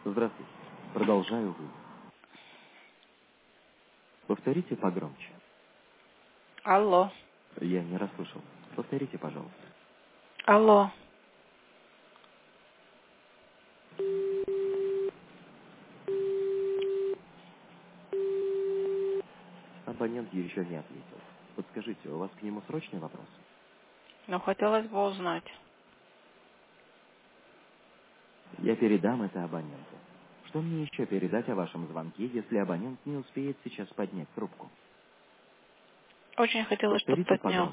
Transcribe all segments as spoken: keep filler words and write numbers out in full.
Здравствуйте. Продолжаю вызов. Повторите погромче. Алло. Я не расслышал. Повторите, пожалуйста. Алло. Абонент еще не ответил. Подскажите, у вас к нему срочный вопрос? Ну, хотелось бы узнать. Я передам это абоненту. Что мне еще передать о вашем звонке, если абонент не успеет сейчас поднять трубку? Очень хотелось, чтобы Повторите поднял. погромче.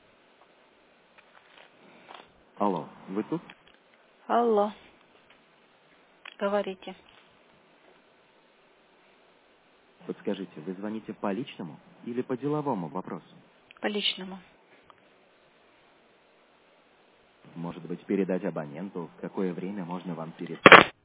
Алло, вы тут? Алло. Говорите. Подскажите, вы звоните по личному или по деловому вопросу? По личному. Может быть, передать абоненту, в какое время можно вам передать?